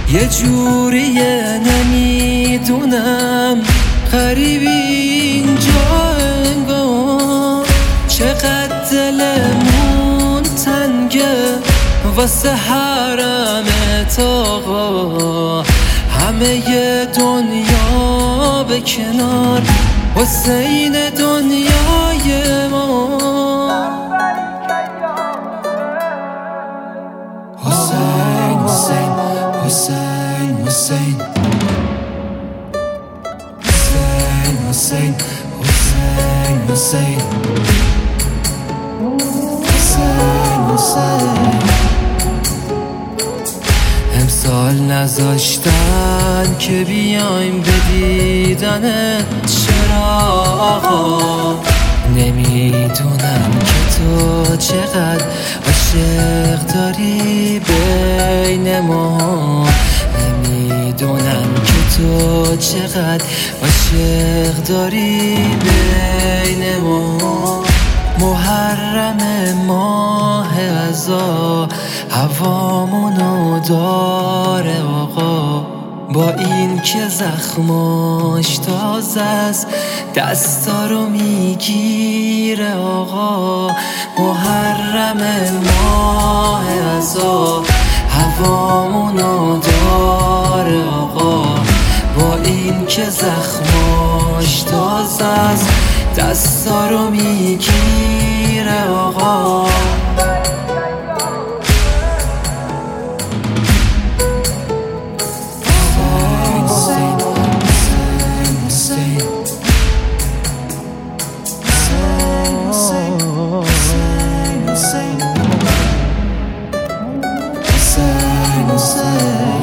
یه جوریه نمیدونم غریب اینجا انگار، چقدر دلمون تنگه واسه حرمت آقا. همه ی دنیا به کنار، حسین دنیای ما. حسین حسین حسین حسین حسین حسین حسین حسین حسین. امسال نذاشتن که بیایم به دیدنت، چرا آقا؟ نمیدونم که تو چقدر عاشق داری بین ما، نمیدونم که تو چقدر عاشق داری بین ما. محرم ماه عزا هوامونو داره آقا، با این که زخماش تازه است دستا رو میگیره آقا. محرم ماه عزا هوامونو داره آقا، با این که زخماش تازه است دستا رو میگیره آقا. Say